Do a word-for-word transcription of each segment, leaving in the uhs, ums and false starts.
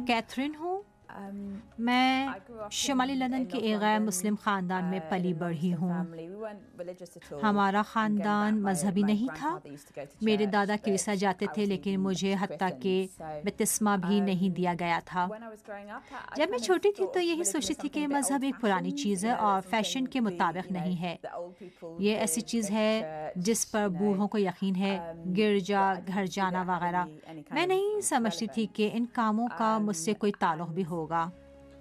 Catherine ہوں. میں شمالی لندن کے ایک غیر مسلم خاندان میں پلی بڑھی ہوں. ہمارا خاندان مذہبی نہیں تھا. میرے دادا کلیسا جاتے تھے لیکن مجھے حتیٰ کہ بپتسمہ بھی نہیں دیا گیا تھا. جب میں چھوٹی تھی تو یہی سوچتی تھی کہ مذہب ایک پرانی چیز ہے اور فیشن کے مطابق نہیں ہے. یہ ایسی چیز ہے جس پر بوڑھوں کو یقین ہے، گرجا گھر جانا وغیرہ. میں نہیں سمجھتی تھی کہ ان کاموں کا مجھ سے کوئی تعلق بھی ہوگا.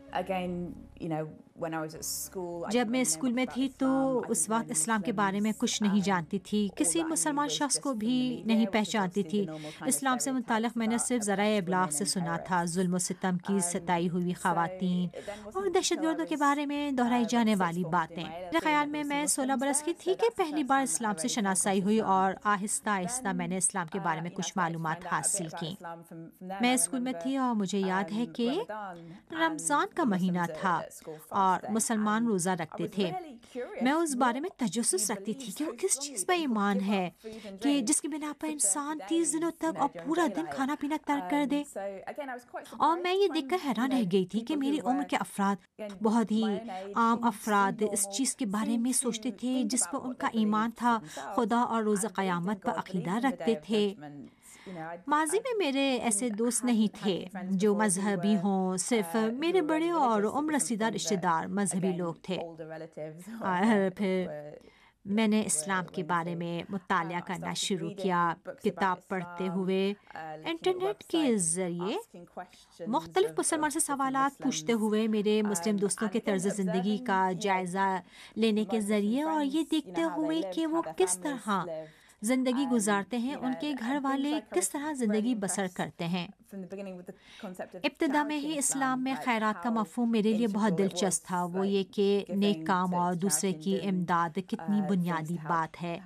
جب میں اسکول میں تھی تو اس وقت اسلام کے بارے میں کچھ نہیں جانتی تھی، کسی مسلمان شخص کو بھی نہیں پہچانتی تھی. اسلام سے متعلق میں نے صرف ذرائع ابلاغ سے سنا تھا، ظلم و ستم کی ستائی ہوئی خواتین اور دہشت گردوں کے بارے میں دہرائی جانے والی باتیں. میرے خیال میں میں سولہ برس کی تھی کہ پہلی بار اسلام سے شناسائی ہوئی اور آہستہ آہستہ میں نے اسلام کے بارے میں کچھ معلومات حاصل کی. میں اسکول میں تھی اور مجھے یاد ہے کہ رمضان کا مہینہ تھا اور مسلمان روزہ رکھتے تھے. میں اس بارے میں تجسس رکھتی تھی کہ وہ کس چیز پر ایمان ہے کہ جس کی بنا پر انسان تیس دنوں تک اور پورا دن کھانا پینا ترک کر دے. اور میں یہ دیکھ کر حیران رہ گئی تھی کہ میری عمر کے افراد، بہت ہی عام افراد، اس چیز کے بارے میں سوچتے تھے جس پر ان کا ایمان تھا، خدا اور روز قیامت پر عقیدہ رکھتے تھے. ماضی میں میرے ایسے دوست نہیں تھے جو مذہبی ہوں، صرف میرے بڑے اور عمر رسیدہ رشتہ دار مذہبی لوگ تھے. اور پھر میں نے اسلام کے بارے میں مطالعہ کرنا شروع کیا، کتاب پڑھتے ہوئے، انٹرنیٹ کے ذریعے مختلف مسلمان سے سوالات پوچھتے ہوئے، میرے مسلم دوستوں کے طرز زندگی کا جائزہ لینے کے ذریعے، اور یہ دیکھتے ہوئے کہ وہ کس طرح زندگی گزارتے ہیں، ان کے گھر والے کس طرح زندگی بسر کرتے ہیں. ابتدا میں ہی اسلام میں خیرات کا مفہوم میرے لیے بہت دلچسپ تھا. وہ یہ کہ نیک کام اور دوسرے کی امداد کتنی بنیادی بات ہے.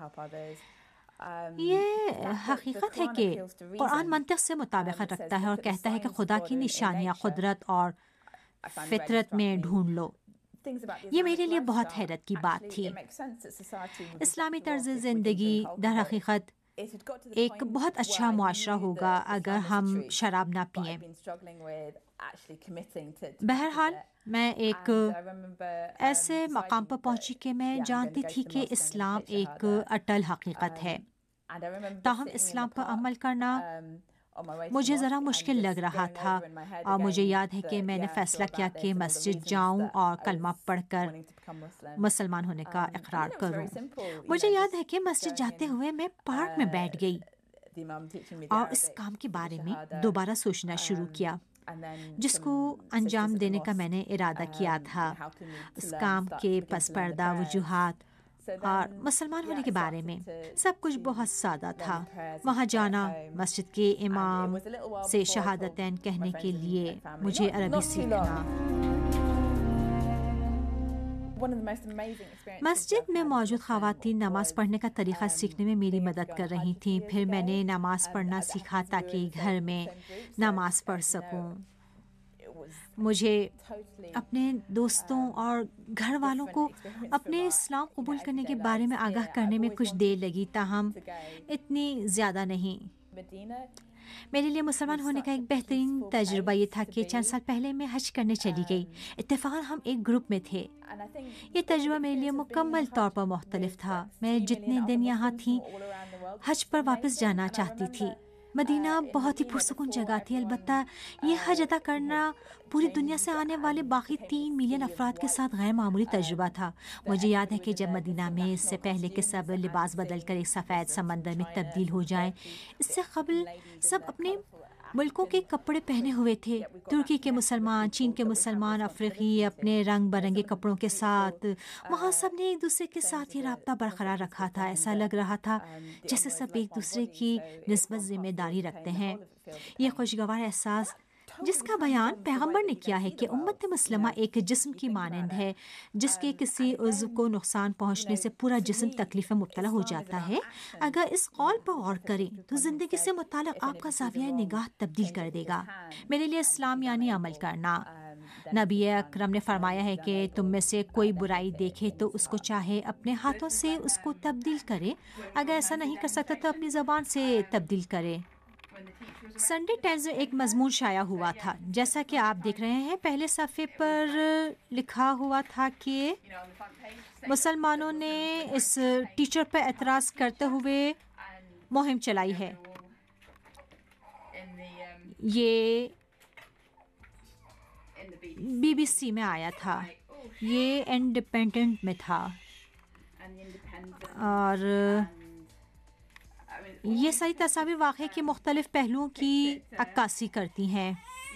یہ حقیقت ہے کہ قرآن منطق سے مطابقت رکھتا ہے اور کہتا ہے کہ خدا کی نشانیاں قدرت اور فطرت میں ڈھونڈ لو. یہ میرے لیے بہت حیرت کی بات تھی. اسلامی طرز زندگی در حقیقت ایک بہت اچھا معاشرہ ہوگا اگر ہم شراب نہ پئیں. بہرحال میں ایک ایسے مقام پر پہنچی کہ میں جانتی تھی کہ اسلام ایک اٹل حقیقت ہے، تاہم اسلام پر عمل کرنا مجھے ذرا مشکل لگ رہا تھا. اور مجھے یاد ہے کہ میں نے فیصلہ کیا کہ مسجد جاؤں اور کلمہ پڑھ کر مسلمان ہونے کا اقرار کروں. مجھے یاد ہے کہ مسجد جاتے ہوئے میں پارک میں بیٹھ گئی اور اس کام کے بارے میں دوبارہ سوچنا شروع کیا جس کو انجام دینے کا میں نے ارادہ کیا تھا. اس کام کے پس پردہ وجوہات اور مسلمان ہونے کے بارے میں سب کچھ بہت سادہ تھا. وہاں جانا، مسجد کے امام سے شہادتین کہنے کے لیے مجھے عربی سیکھنا، مسجد میں موجود خواتین نماز پڑھنے کا طریقہ سیکھنے میں میری مدد کر رہی تھیں. پھر میں نے نماز پڑھنا سیکھا تاکہ گھر میں نماز پڑھ سکوں. مجھے اپنے دوستوں اور گھر والوں کو اپنے اسلام قبول کرنے کے بارے میں آگاہ کرنے میں کچھ دیر لگی، تاہم اتنی زیادہ نہیں. میرے لیے مسلمان ہونے کا ایک بہترین تجربہ یہ تھا کہ چند سال پہلے میں حج کرنے چلی گئی. اتفاقاً ہم ایک گروپ میں تھے. یہ تجربہ میرے لیے مکمل طور پر مختلف تھا. میں جتنے دن یہاں تھی حج پر واپس جانا چاہتی تھی. مدینہ بہت ہی پرسکون جگہ تھی، البتہ یہ حج ادا کرنا پوری دنیا سے آنے والے باقی تین ملین افراد کے ساتھ غیر معمولی تجربہ تھا. مجھے یاد ہے کہ جب مدینہ میں اس سے پہلے کہ سب لباس بدل کر ایک سفید سمندر میں تبدیل ہو جائیں، اس سے قبل سب اپنے ملکوں کے کپڑے پہنے ہوئے تھے. ترکی کے مسلمان، چین کے مسلمان، افریقی اپنے رنگ برنگے کپڑوں کے ساتھ. وہاں سب نے ایک دوسرے کے ساتھ یہ رابطہ برقرار رکھا تھا. ایسا لگ رہا تھا جیسے سب ایک دوسرے کی نسبت ذمہ داری رکھتے ہیں. یہ خوشگوار احساس جس کا بیان پیغمبر نے کیا ہے کہ امت مسلمہ ایک جسم کی مانند ہے جس کے کسی عضو کو نقصان پہنچنے سے پورا جسم تکلیف میں مبتلا ہو جاتا ہے. اگر اس قول پر غور کریں تو زندگی سے متعلق آپ کا زاویہ نگاہ تبدیل کر دے گا. میرے لیے اسلام یعنی عمل کرنا. نبی اکرم نے فرمایا ہے کہ تم میں سے کوئی برائی دیکھے تو اس کو چاہے اپنے ہاتھوں سے اس کو تبدیل کرے، اگر ایسا نہیں کر سکتا تو اپنی زبان سے تبدیل کرے. سنڈے ٹائمز میں ایک مضمون شائع ہوا تھا، جیسا کہ آپ دیکھ رہے ہیں پہلے صفحے پر لکھا ہوا تھا کہ مسلمانوں نے اس ٹیچر پر اعتراض کرتے ہوئے مہم چلائی ہے۔ یہ بی بی سی میں آیا تھا، یہ انڈیپینڈنٹ میں تھا، اور یہ ساری تصاویر واقعے کے مختلف پہلوؤں کی عکاسی کرتی ہیں۔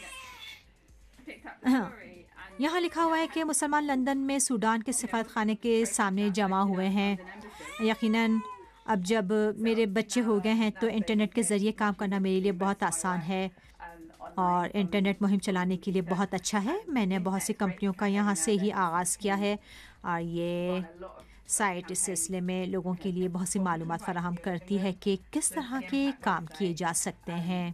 یہاں لکھا ہوا ہے کہ مسلمان لندن میں سوڈان کے سفارت خانے کے سامنے جمع ہوئے ہیں۔ یقیناً اب جب میرے بچے ہو گئے ہیں تو انٹرنیٹ کے ذریعے کام کرنا میرے لیے بہت آسان ہے، اور انٹرنیٹ مہم چلانے کے لیے بہت اچھا ہے۔ میں نے بہت سی کمپنیوں کا یہاں سے ہی آغاز کیا ہے، اور یہ سائٹ اس سلسلے میں لوگوں کے لیے بہت سی معلومات فراہم کرتی ہے کہ کس طرح کے کام کیے جا سکتے ہیں۔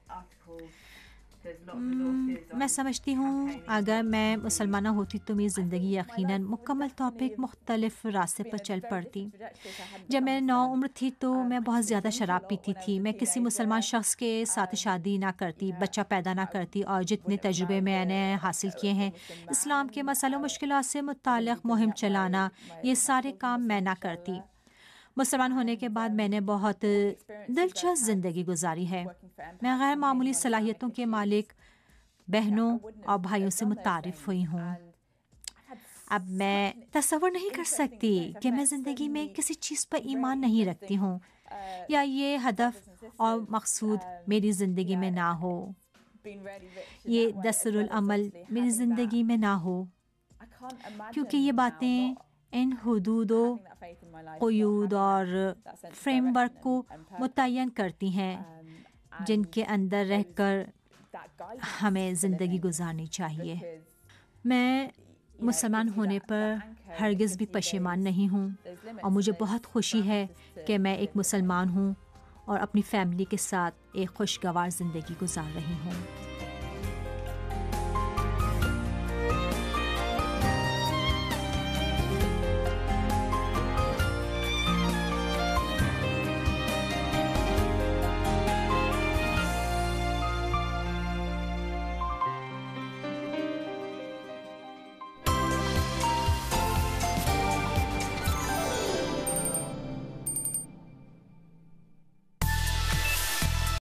میں سمجھتی ہوں اگر میں مسلمانہ ہوتی تو میری زندگی یقیناً مکمل طور پہ ایک مختلف راستے پر چل پڑتی۔ جب میں نو عمر تھی تو میں بہت زیادہ شراب پیتی تھی۔ میں کسی مسلمان شخص کے ساتھ شادی نہ کرتی، بچہ پیدا نہ کرتی، اور جتنے تجربے میں نے حاصل کیے ہیں اسلام کے مسائل و مشکلات سے متعلق مہم چلانا، یہ سارے کام میں نہ کرتی۔ مسلمان ہونے کے بعد میں نے بہت دلچسپ زندگی گزاری ہے۔ میں غیر معمولی صلاحیتوں کے مالک بہنوں اور بھائیوں سے متعارف ہوئی ہوں۔ اب میں تصور نہیں کر سکتی کہ میں زندگی میں کسی چیز پر ایمان نہیں رکھتی ہوں، یا یہ ہدف اور مقصود میری زندگی میں نہ ہو، یہ دستور العمل میری زندگی میں نہ ہو، کیونکہ یہ باتیں ان حدود و قیود اور فریم ورک کو متعین کرتی ہیں جن کے اندر رہ کر ہمیں زندگی گزارنی چاہیے۔ میں مسلمان ہونے پر ہرگز بھی پشیمان نہیں ہوں، اور مجھے بہت خوشی ہے کہ میں ایک مسلمان ہوں اور اپنی فیملی کے ساتھ ایک خوشگوار زندگی گزار رہی ہوں۔